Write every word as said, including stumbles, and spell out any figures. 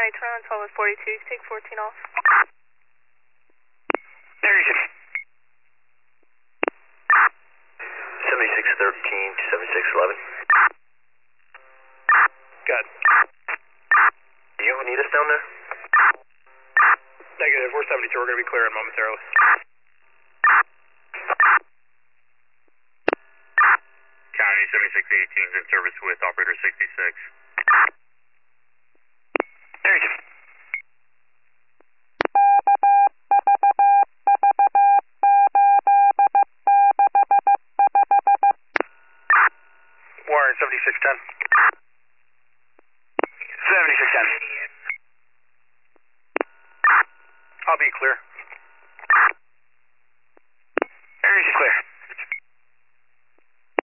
right, turn on twelve forty-two, take fourteen off. There you go. seventy-six thirteen, seventy-six eleven. Good. Do you need us down there? Negative, we're seventy-two, we're going to be clearing momentarily. County seventy-six eighteen is in service with operator sixty-six. There you go. Warren, seventy-six ten. seventy-six ten. I'll be clear.